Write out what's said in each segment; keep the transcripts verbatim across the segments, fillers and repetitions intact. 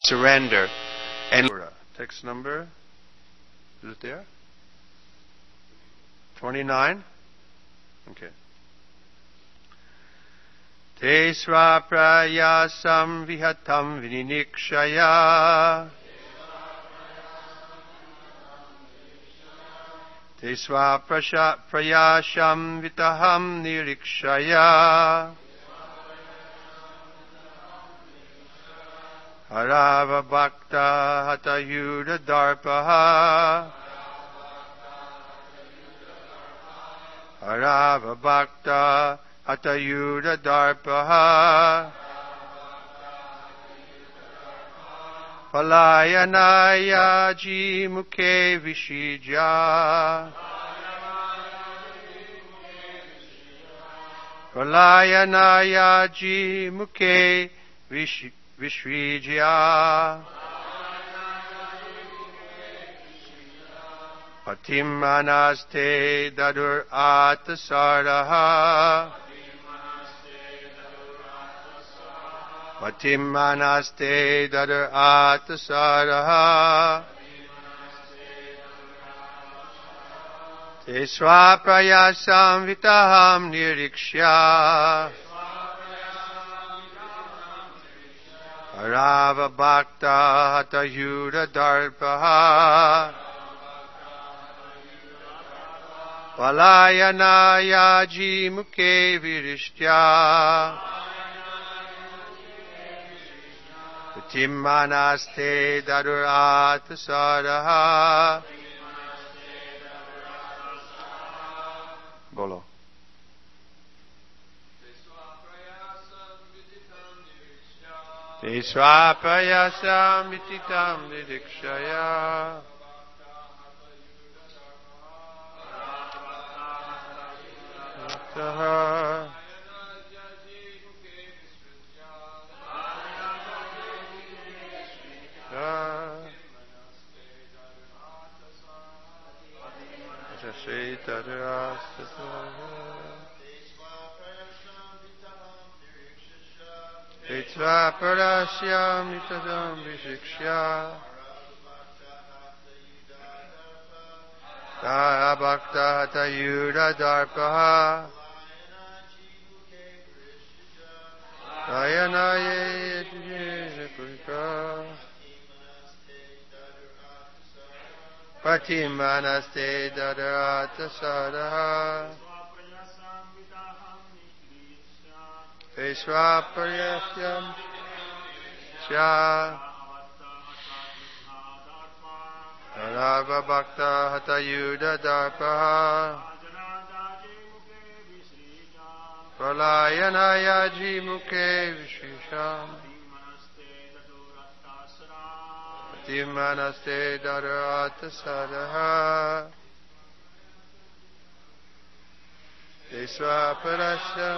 surrender. And text number, is it there? twenty-nine? Okay. Te swaprayasam vihatam vininikshaya. Te swaprayasam vitaham nirikshaya. Arava bhakta hatayuda darpaha. Arava bhakta hatayuda darpaha. Palayanaya jimukhe vishija. Palayanaya jimukhe vishija. Vishvijya Patimanaste dadur atasaraha Patimanaste dadur atasaraha Te swaprayasam vitaham nirikshya Arava bhakta hatayuda darpaha Palayanaya jimukhe virishtya Timanaste daduratasaraha Bolo. Te swapayasam vititam vidikshaya Taha Tetva parasyam itadam vishikshya Taha bhakta hatayuda darpaha Dayanaye yajye kurika Patimanaste dadarata sadaha Te swapayasyam Sya Arava bhakta hatayuda darpaha Pralayanaya jimukhe vishisham Patimanaste dadarata sadaha Te swapayasyam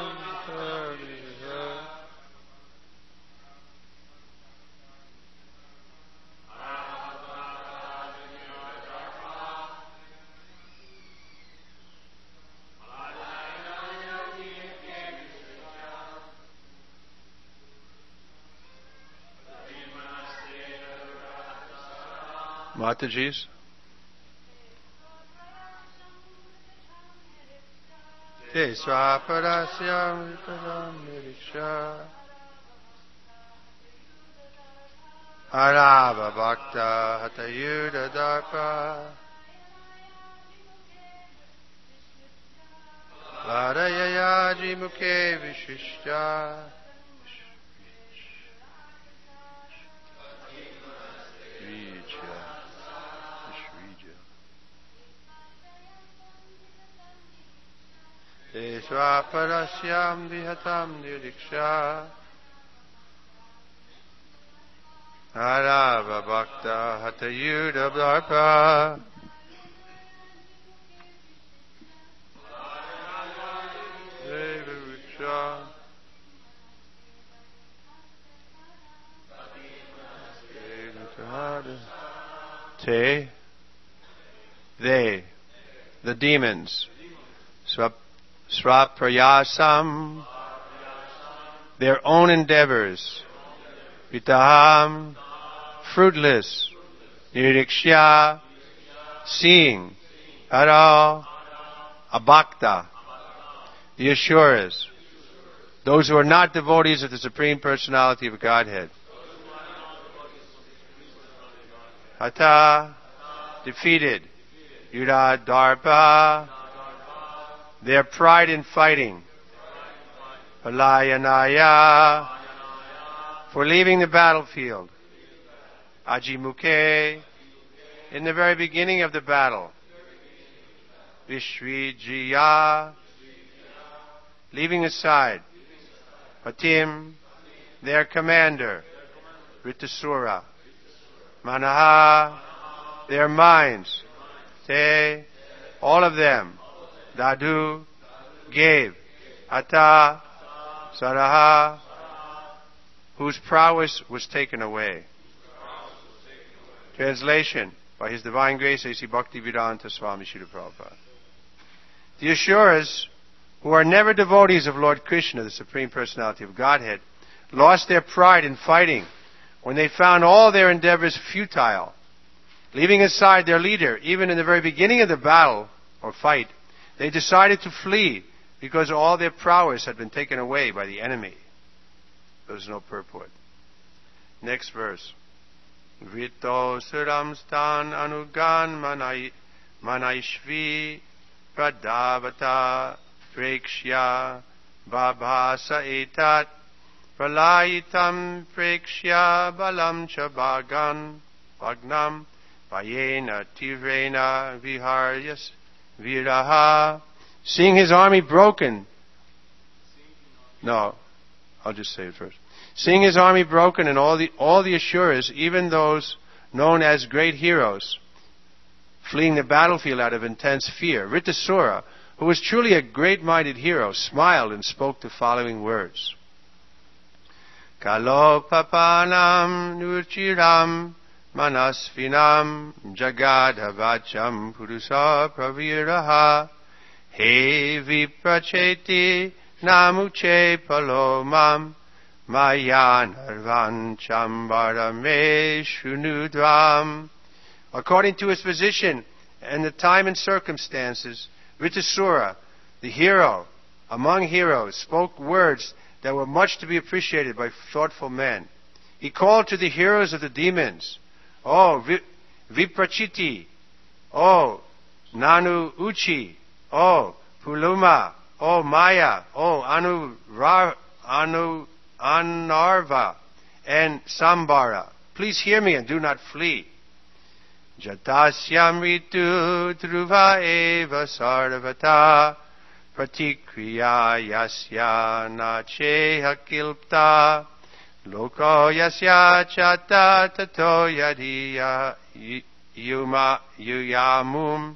Mataji's. Te swaparasyam vitadam niriksha Arava bhakta hatayuda darpa Ladayaya jimukhe vishishya Te swaparasyam vihatam niriksha Arava bhakta hatayuda darpa Devariksha Te They The demons Swap Swaprayasam, their own endeavors, Vitaham, fruitless. Nirikshya, seeing. Ara, abhakta, the assurers. Those who are not devotees of the Supreme Personality of Godhead. Hata, defeated. Yudha darpa, their pride in fighting. Palayanaya, for leaving the battlefield. Ajimukhe, in the very beginning of the battle. Vishvijiya, leaving aside. Patim, their commander. Ritasura. Manaha, their minds. Te, all of them. Dadu, gave. Ata, Saraha, whose prowess was taken away. Translation, by His Divine Grace, A C Bhaktivedanta Swami Srila Prabhupada. The assurers, who are never devotees of Lord Krishna, the Supreme Personality of Godhead, lost their pride in fighting when they found all their endeavors futile. Leaving aside their leader, even in the very beginning of the battle or fight, they decided to flee because all their prowess had been taken away by the enemy. There's no purport. Next verse. Vrito suram stan anugan manai manaishvi pradavata prekshya babhasa etat pralayitam prekshya balam cha bhagan bhagnam vayena tivrena viharyas viraha. Seeing his army broken. No, I'll just say it first. Seeing his army broken and all the all the assurers, even those known as great heroes, fleeing the battlefield out of intense fear, Ritasura, who was truly a great-minded hero, smiled and spoke the following words. Kalo papanam nurchiram manasvinam jagadhavacham purusa praviraha he vipracheti namuche palomam mayanarvan chambarame shunudvam. According to his position and the time and circumstances, Ritasura, the hero among heroes, spoke words that were much to be appreciated by thoughtful men. He called to the heroes of the demons, Oh Viprachiti, Oh Nanu Uchi, Oh Puluma, Oh Maya, Oh Anu, Ra, Anu Anarva, and Sambara. Please hear me and do not flee. Jatasyam ritu dhruva eva sarvata pratikriya yasya nacheha kilpta loko yasya chata tato yadiya yuma yuyamum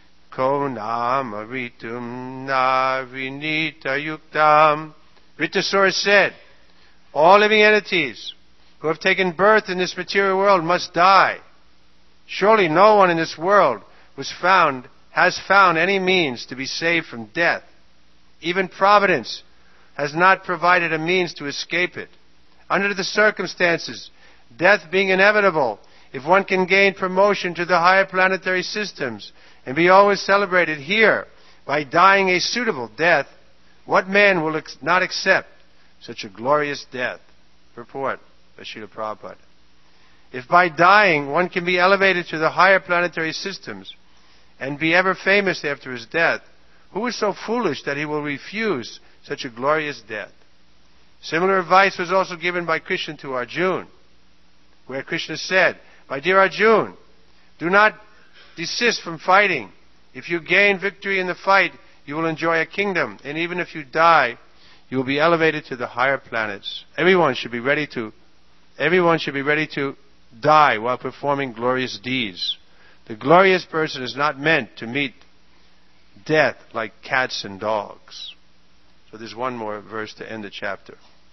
konam ritum na vinita yuktam. Ritasura said, all living entities who have taken birth in this material world must die. Surely no one in this world was found, has found any means to be saved from death. Even Providence has not provided a means to escape it. Under the circumstances, death being inevitable, if one can gain promotion to the higher planetary systems and be always celebrated here by dying a suitable death, what man will ex- not accept such a glorious death? Purport by Srila Prabhupada. If by dying one can be elevated to the higher planetary systems and be ever famous after his death, who is so foolish that he will refuse such a glorious death? Similar advice was also given by Krishna to Arjuna, where Krishna said, My dear Arjuna, do not desist from fighting. If you gain victory in the fight, you will enjoy a kingdom, and even if you die, you will be elevated to the higher planets. Everyone should be ready to, everyone should be ready to die while performing glorious deeds. The glorious person is not meant to meet death like cats and dogs. So there's one more verse to end the chapter.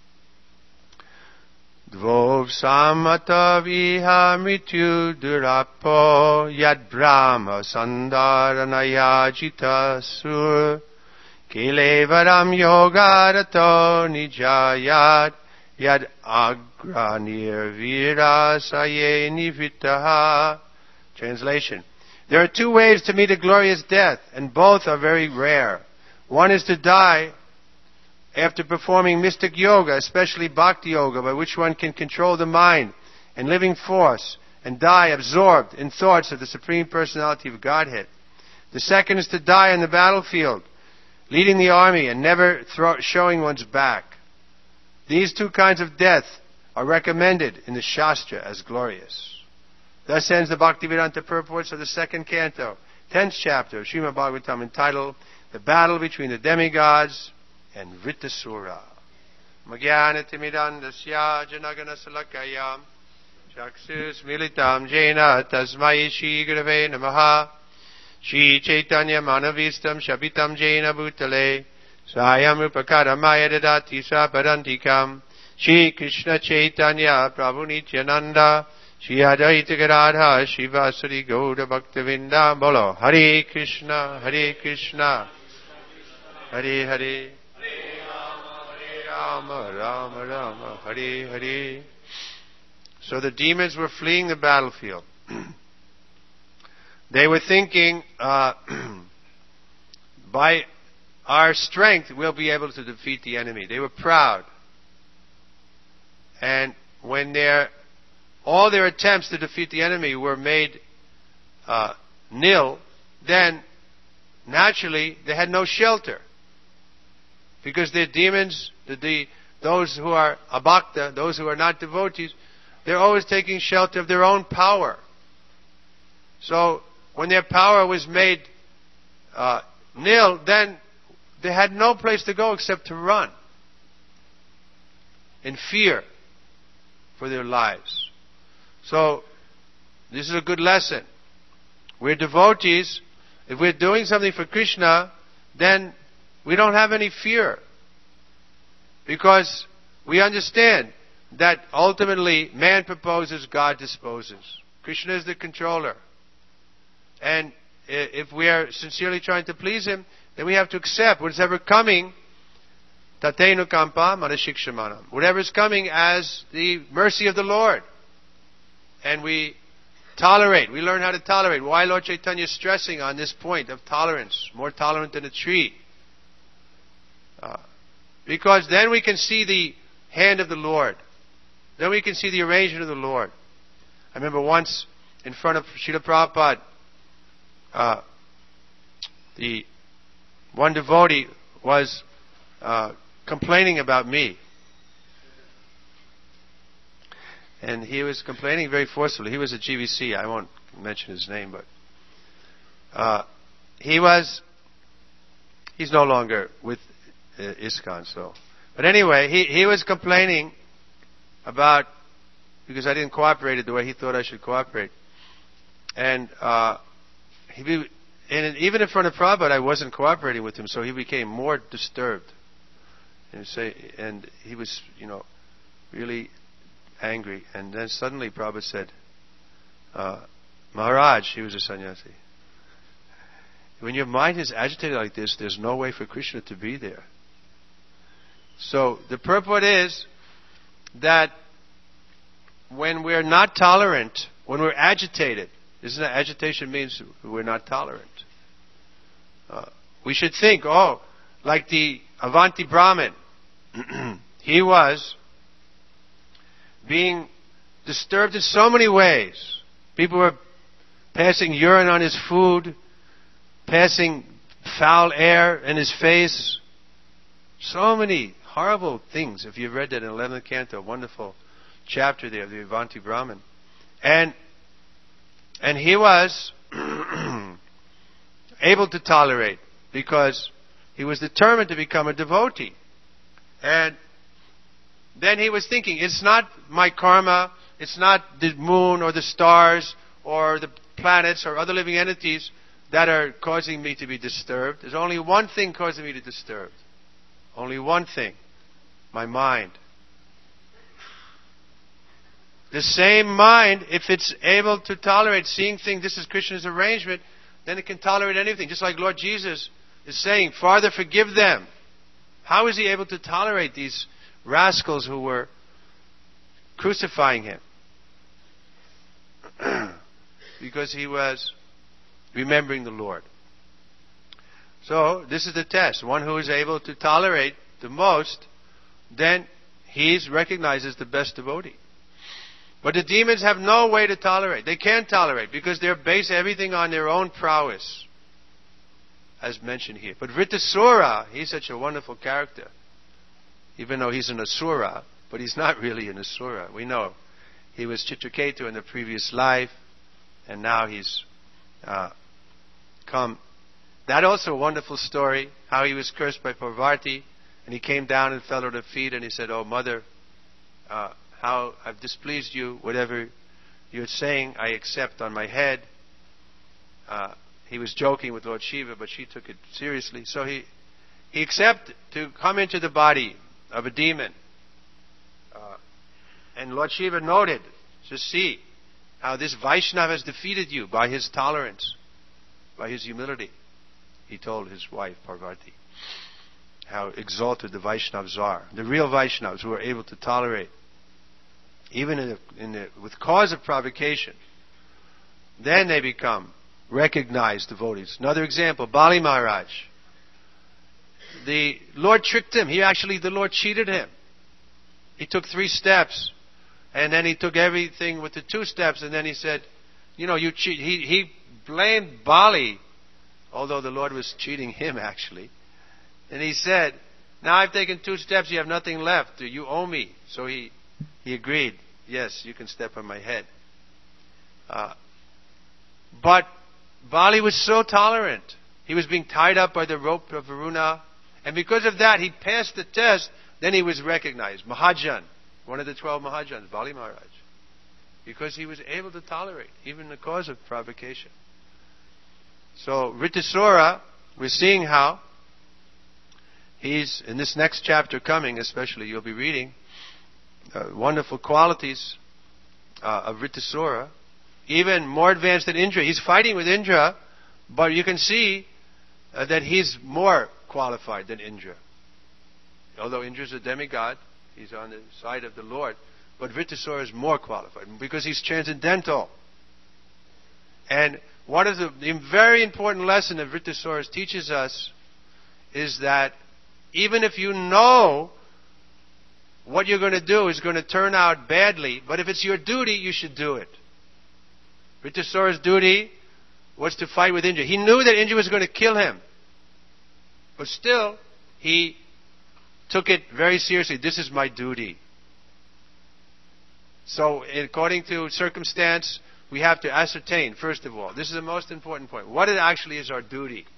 Dvov samata viha mrityu durapo yad brahma sandaranaya jita sur kilevaram yogarato nijayat yad agri Granir virasaye nivitaha. Translation. There are two ways to meet a glorious death, and both are very rare. One is to die after performing mystic yoga, especially bhakti yoga, by which one can control the mind and living force and die absorbed in thoughts of the Supreme Personality of Godhead. The second is to die on the battlefield, leading the army and never throw, showing one's back. These two kinds of death are recommended in the Shastra as glorious. Thus ends the Bhaktivedanta purports of the second canto, tenth chapter of Srimad Bhagavatam, entitled The Battle Between the Demigods and Vritasura. Magyana timidandasya janagana salakayam chaksus militam jena tasmai shri gurave namaha Shri Chaitanya Manavistam Shabitam Jena Bhutale Sayam Upakaramaya Dadati Saparantikam Shri Krishna Chaitanya Prabhu Nityananda Shri Advaita Gadadhara Shivasari Gauda Bhaktavinda Bolo Hare Krishna Hare Krishna Hare Hare Rama Rama Rama Hare Hare. So the demons were fleeing the battlefield. They were thinking, uh, by our strength we'll be able to defeat the enemy. They were proud. And when their all their attempts to defeat the enemy were made uh, nil, then naturally they had no shelter. Because the demons, the, the those who are abhakta, those who are not devotees, they're always taking shelter of their own power. So when their power was made uh, nil, then they had no place to go except to run in fear for their lives. So this is a good lesson. We're devotees. If we're doing something for Krishna, then we don't have any fear. Because we understand that ultimately man proposes, God disposes. Krishna is the controller. And if we are sincerely trying to please Him, then we have to accept whatever coming, tatenu kampa manashikshamanam. Whatever is coming as the mercy of the Lord. And we tolerate. We learn how to tolerate. Why Lord Chaitanya is stressing on this point of tolerance? More tolerant than a tree. Uh, because then we can see the hand of the Lord. Then we can see the arrangement of the Lord. I remember once in front of Srila Prabhupada, Uh, the one devotee was uh, complaining about me. And he was complaining very forcefully. He was a G V C. I won't mention his name, but uh, he was, he's no longer with uh, ISKCON, so. But anyway, he, he was complaining about, because I didn't cooperate the way he thought I should cooperate. And, uh, He be, and even in front of Prabhupada, I wasn't cooperating with him, so he became more disturbed. And, say, and he was, you know, really angry. And then suddenly Prabhupada said, uh, Maharaj, he was a sannyasi, when your mind is agitated like this, there's no way for Krishna to be there. So the purport is that when we're not tolerant, when we're agitated, isn't that agitation means we're not tolerant? Uh, we should think, oh, like the Avanti Brahmin, he was being disturbed in so many ways. People were passing urine on his food, passing foul air in his face. So many horrible things. If you've read that in eleventh canto, wonderful chapter there of the Avanti Brahmin. And And he was able to tolerate because he was determined to become a devotee. And then he was thinking, it's not my karma, it's not the moon or the stars or the planets or other living entities that are causing me to be disturbed. There's only one thing causing me to be disturbed. Only one thing. My mind. The same mind, if it's able to tolerate seeing things, this is Krishna's arrangement, then it can tolerate anything. Just like Lord Jesus is saying, Father, forgive them. How is He able to tolerate these rascals who were crucifying him. Because he was remembering the Lord. So, this is the test. One who is able to tolerate the most, then he's recognized as the best devotee. But the demons have no way to tolerate. They can't tolerate because they're based everything on their own prowess, as mentioned here. But Vritasura, he's such a wonderful character. Even though he's an Asura, but he's not really an Asura. We know he was Chitraketu in the previous life, and now he's uh, come. That also a wonderful story, how he was cursed by Parvati, and he came down and fell at her feet, and he said, "Oh, Mother, uh, how I've displeased you. Whatever you're saying, I accept on my head." Uh, he was joking with Lord Shiva, but she took it seriously. So he, he accepted to come into the body of a demon. Uh, and Lord Shiva noted, to see how this Vaishnava has defeated you by his tolerance, by his humility. He told his wife Parvati how exalted the Vaishnavas are. The real Vaishnavas who are able to tolerate, even in the, in the, with cause of provocation, then they become recognized devotees. Another example, Bali Maharaj. The Lord tricked him. He actually, the Lord cheated him. He took three steps, and then he took everything with the two steps, and then he said, you know, you cheat. He, he blamed Bali, although the Lord was cheating him actually. And he said, now I've taken two steps, you have nothing left. You owe me. So he, he agreed, yes, you can step on my head. Uh, but Bali was so tolerant. He was being tied up by the rope of Varuna. And because of that, he passed the test. Then he was recognized. Mahajan, one of the twelve Mahajans, Bali Maharaj. Because he was able to tolerate, even the cause of provocation. So, Vritasura, we're seeing how he's, in this next chapter coming, especially, you'll be reading uh, wonderful qualities uh, of Vritasura. Even more advanced than Indra. He's fighting with Indra, but you can see uh, that he's more qualified than Indra. Although Indra is a demigod, he's on the side of the Lord, but Vritasura is more qualified because he's transcendental. And one of the, the very important lesson that Vritasura teaches us is that even if you know what you're going to do is going to turn out badly, but if it's your duty, you should do it. Vritasura's duty was to fight with Indra. He knew that Indra was going to kill him. But still, he took it very seriously. This is my duty. So, according to circumstance, we have to ascertain, first of all, this is the most important point, what it actually is our duty.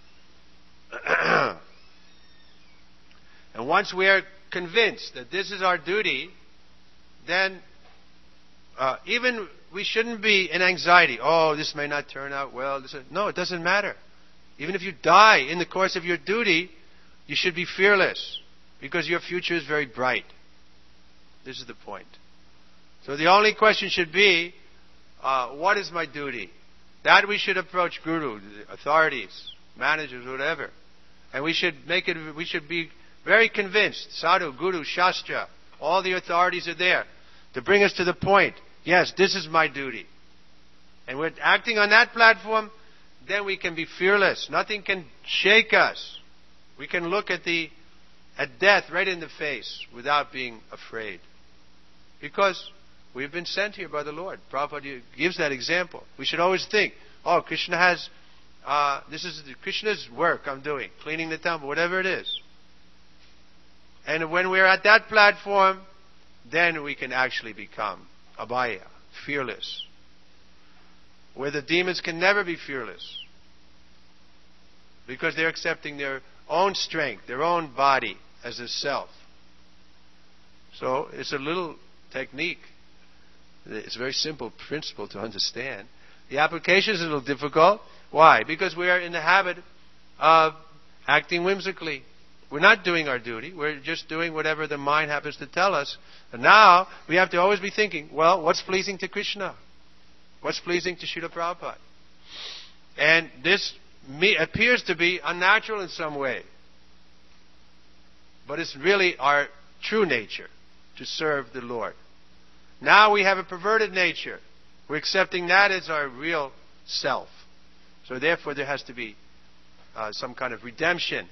And once we are convinced that this is our duty, then uh, even we shouldn't be in anxiety. Oh, this may not turn out well. This, no, it doesn't matter. Even if you die in the course of your duty, you should be fearless because your future is very bright. This is the point. So the only question should be, uh, what is my duty? That we should approach Guru, authorities, managers, whatever. And we should make it, we should be very convinced, Sadhu, Guru, Shastra, all the authorities are there to bring us to the point, yes, this is my duty. And we're acting on that platform, then we can be fearless. Nothing can shake us. We can look at the at death right in the face without being afraid. Because we've been sent here by the Lord. Prabhupada gives that example. We should always think, oh, Krishna has, uh, this is Krishna's work I'm doing, cleaning the temple, whatever it is. And when we're at that platform, then we can actually become abhaya, fearless. Where the demons can never be fearless. Because they're accepting their own strength, their own body as a self. So it's a little technique. It's a very simple principle to understand. The application is a little difficult. Why? Because we are in the habit of acting whimsically. We're not doing our duty. We're just doing whatever the mind happens to tell us. And now we have to always be thinking, well, what's pleasing to Krishna? What's pleasing to Srila Prabhupada? And this me, appears to be unnatural in some way. But it's really our true nature to serve the Lord. Now we have a perverted nature. We're accepting that as our real self. So therefore there has to be uh, some kind of redemption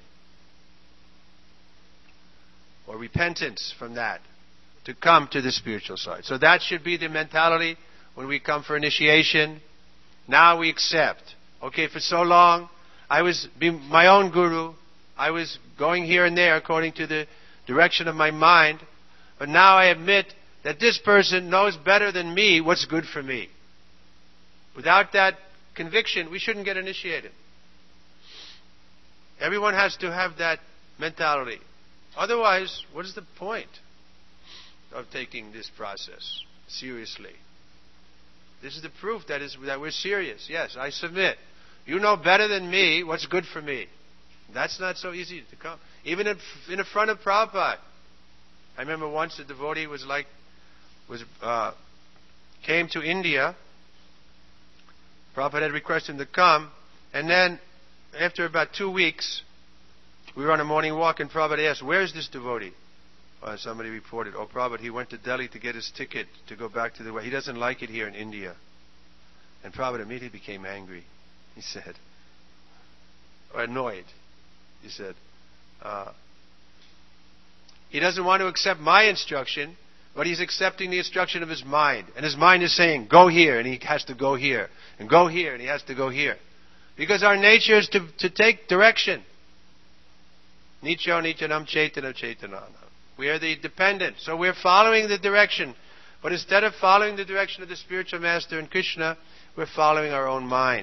or repentance from that to come to the spiritual side. So that should be the mentality when we come for initiation. Now we accept. Okay, for so long I was being my own guru. I was going here and there according to the direction of my mind. But now I admit that this person knows better than me what's good for me. Without that conviction, we shouldn't get initiated. Everyone has to have that mentality. Otherwise, what is the point of taking this process seriously? This is the proof that is that we're serious. Yes, I submit. You know better than me what's good for me. That's not so easy to come. Even in, in the front of Prabhupada. I remember once a devotee was like, was uh, came to India. Prabhupada had requested him to come. And then, after about two weeks, we were on a morning walk and Prabhupada asked, where's this devotee? Uh, somebody reported, oh, Prabhupada, he went to Delhi to get his ticket to go back to the way. He doesn't like it here in India. And Prabhupada immediately became angry. He said, or annoyed. He said, uh, he doesn't want to accept my instruction, but he's accepting the instruction of his mind. And his mind is saying, go here, and he has to go here. And go here, and he has to go here. Because our nature is to, to take direction. Nicho nichanam chaitanam chaitanam. We are the dependent. So we're following the direction. But instead of following the direction of the spiritual master and Krishna, we're following our own mind.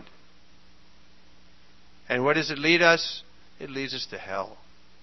And where does it lead us? It leads us to hell.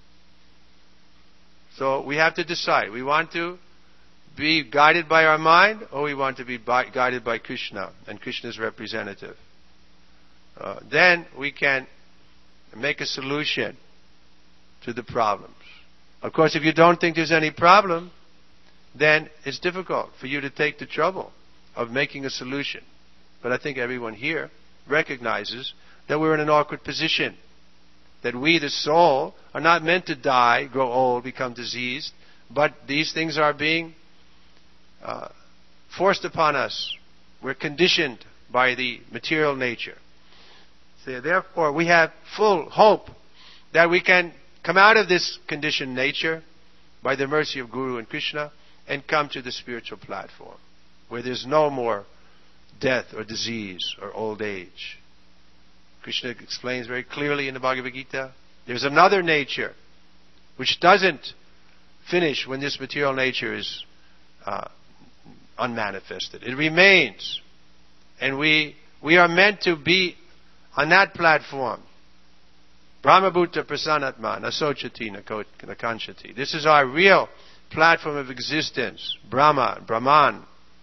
So we have to decide. We want to be guided by our mind, or we want to be by, guided by Krishna and Krishna's representative. Uh, then we can make a solution to the problems. Of course, if you don't think there's any problem, then it's difficult for you to take the trouble of making a solution. But I think everyone here recognizes that we're in an awkward position. That we, the soul, are not meant to die, grow old, become diseased, but these things are being uh, forced upon us. We're conditioned by the material nature. So therefore, we have full hope that we can come out of this conditioned nature by the mercy of Guru and Krishna and come to the spiritual platform where there's no more death or disease or old age. Krishna explains very clearly in the Bhagavad Gita, there's another nature which doesn't finish when this material nature is uh, unmanifested. It remains. And we we are meant to be on that platform. Brahmabhuta prasanatma nasochati nakanchati. This is our real platform of existence. Brahma, Brahman.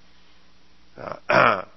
Uh,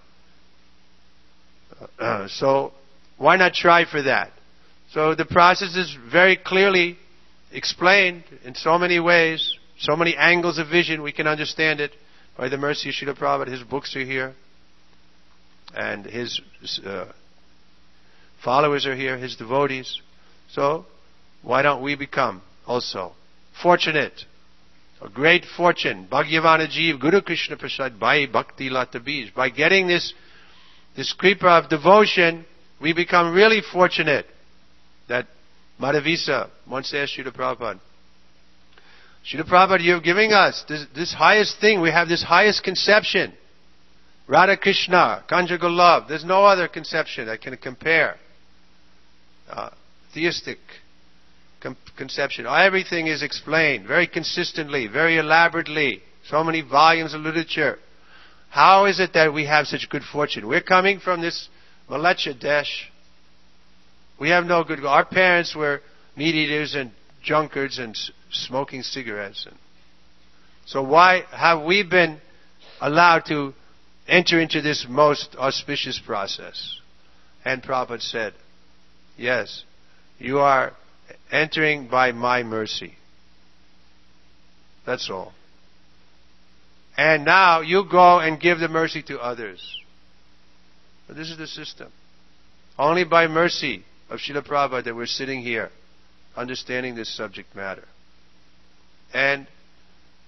uh, so, why not try for that? So the process is very clearly explained in so many ways, so many angles of vision. We can understand it by the mercy of Srila Prabhupada. His books are here. And his uh, followers are here, his devotees. So, why don't we become also fortunate, a great fortune, Bhagavana Jeev, Guru Krishna Prasad, Bhai Bhakti Lata Bij. By getting this, this kripa of devotion, we become really fortunate that Madhavisa once asked Srila Prabhupada, Srila Prabhupada, you're giving us this, this highest thing, we have this highest conception, Radha Krishna, conjugal love. There's no other conception that can compare. Uh, theistic com- conception. Everything is explained very consistently, very elaborately. So many volumes of literature. How is it that we have such good fortune? We're coming from this Malecha Desh. We have no good... Our parents were meat eaters and drunkards and s- smoking cigarettes. And so why have we been allowed to enter into this most auspicious process? And Prabhupada said, yes, you are entering by my mercy. That's all. And now you go and give the mercy to others. But this is the system. Only by mercy of Srila Prabhupada that we're sitting here, understanding this subject matter. And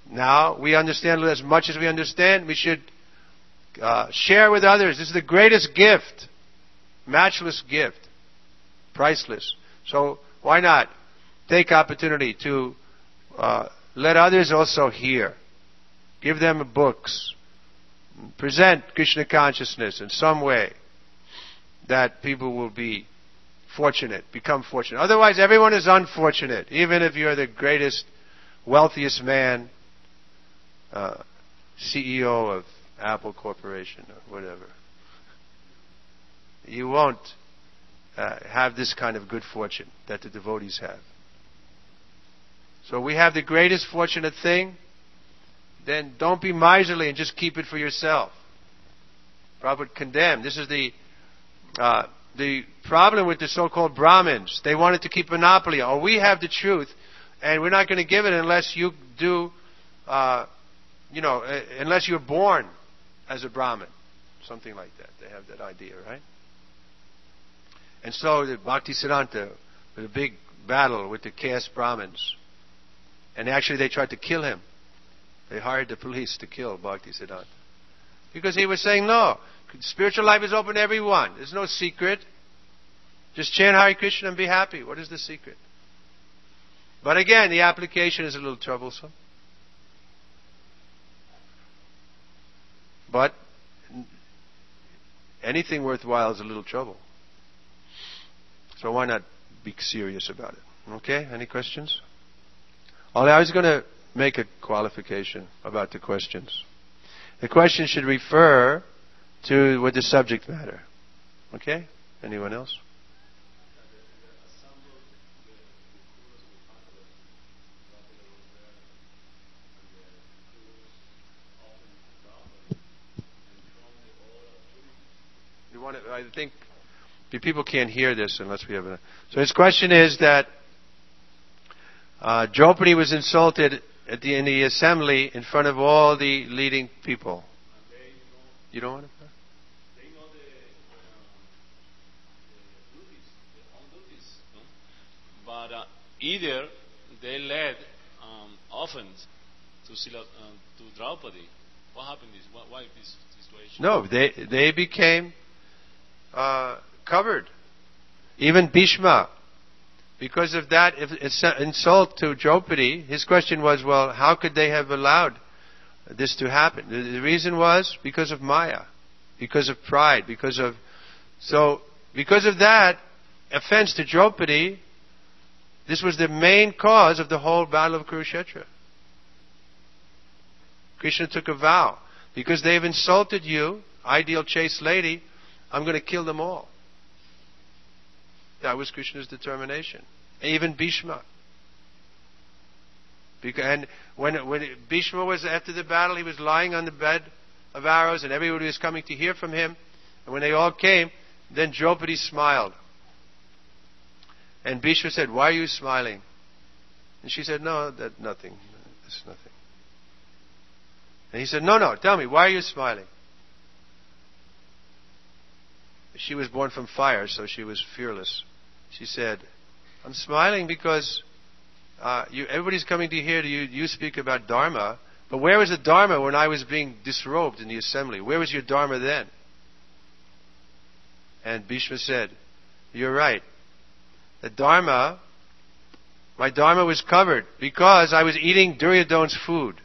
Now, we understand as much as we understand. We should uh, share with others. This is the greatest gift. Matchless gift. Priceless. So, why not take opportunity to uh, let others also hear. Give them books. Present Krishna consciousness in some way that people will be fortunate, become fortunate. Otherwise, everyone is unfortunate, even if you're the greatest, wealthiest man, uh, C E O of Apple Corporation or whatever. You won't uh, have this kind of good fortune that the devotees have. So we have the greatest fortunate thing, then don't be miserly and just keep it for yourself. Prabhupada condemned. This is the uh, the problem with the so-called Brahmins. They wanted to keep monopoly. Oh, we have the truth, and we're not going to give it unless you do, uh, you know, uh, unless you're born as a Brahmin. Something like that. They have that idea, right? And so the Bhaktisiddhanta had a big battle with the caste Brahmins. And actually they tried to kill him. They hired the police to kill Bhaktisiddhanta. Because he was saying, no, spiritual life is open to everyone. There's no secret. Just chant Hare Krishna and be happy. What is the secret? But again, the application is a little troublesome. But anything worthwhile is a little trouble. So why not be serious about it? Okay? Any questions? Only I was going to make a qualification about the questions. The question should refer to what the subject matter. Okay? Anyone else? You want to, I think people can't hear this unless we have a... So his question is that uh, Draupadi was insulted at the, in the assembly in front of all the leading people. You don't want to? They know the, uh, the duties, their own duties. No? But uh, either they led um, offense to, Sila, uh, to Draupadi. What happened? Is why, why this situation? No, they they became uh, covered. Even Bhishma. Because of that insult to Draupadi, his question was, well, how could they have allowed this to happen? The reason was because of Maya, because of pride, because of... So, because of that offense to Draupadi, this was the main cause of the whole battle of Kurukshetra. Krishna took a vow. Because they've insulted you, ideal chaste lady, I'm going to kill them all. That was Krishna's determination. Even Bhishma. Because, and when, when Bhishma was after the battle, he was lying on the bed of arrows and everybody was coming to hear from him. And when they all came, then Draupadi smiled. And Bhishma said, why are you smiling? And she said, no, that nothing. It's nothing. And he said, no, no, tell me, why are you smiling? She was born from fire, so she was fearless. She said, I'm smiling because uh, you, everybody's coming to hear you, you speak about Dharma, but where was the Dharma when I was being disrobed in the assembly? Where was your Dharma then? And Bhishma said, you're right. The Dharma, my Dharma was covered because I was eating Duryodhana's food.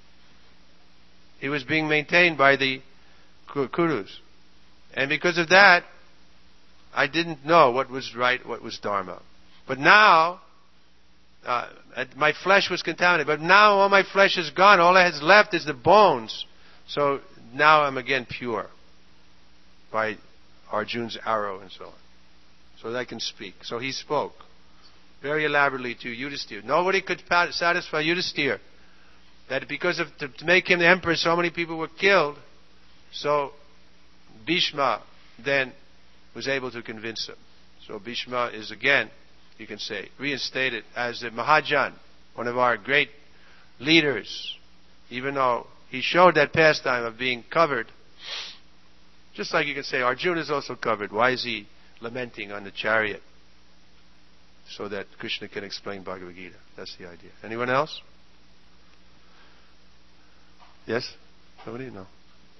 It was being maintained by the Kurus. And because of that, I didn't know what was right, what was Dharma. But now, uh, my flesh was contaminated. But now all my flesh is gone. All that has left is the bones. So now I'm again pure by Arjuna's arrow and so on. So that I can speak. So he spoke very elaborately to Yudhisthira. Nobody could satisfy Yudhisthira. That because of, to, to make him the emperor, so many people were killed. So Bhishma then was able to convince him. So Bhishma is again, you can say, reinstated as the Mahajan, one of our great leaders, even though he showed that pastime of being covered. Just like you can say, Arjuna is also covered. Why is he lamenting on the chariot? So that Krishna can explain Bhagavad Gita. That's the idea. Anyone else? Yes? Somebody? No.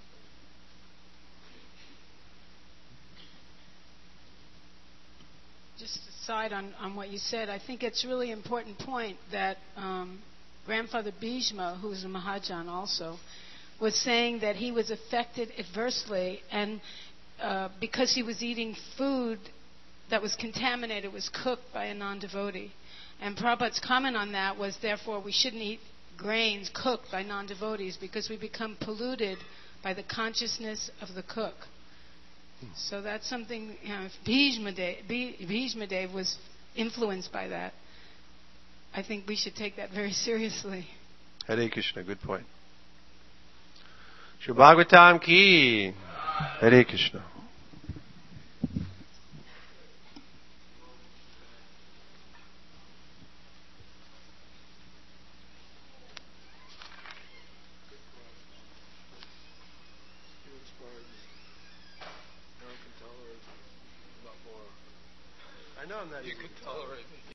Just a side on, on what you said, I think it's a really important point that um, Grandfather Bhishma, who was a Mahajan also, was saying that he was affected adversely, and uh, because he was eating food that was contaminated, was cooked by a non-devotee. And Prabhupada's comment on that was, therefore, we shouldn't eat grains cooked by non-devotees because we become polluted by the consciousness of the cook. So that's something, you know, if Bhishma Dev, Bhishma Dev was influenced by that, I think we should take that very seriously. Hare Krishna, good point. Shubhagavatam ki. Hare Krishna. I know I'm not. You could tolerate me.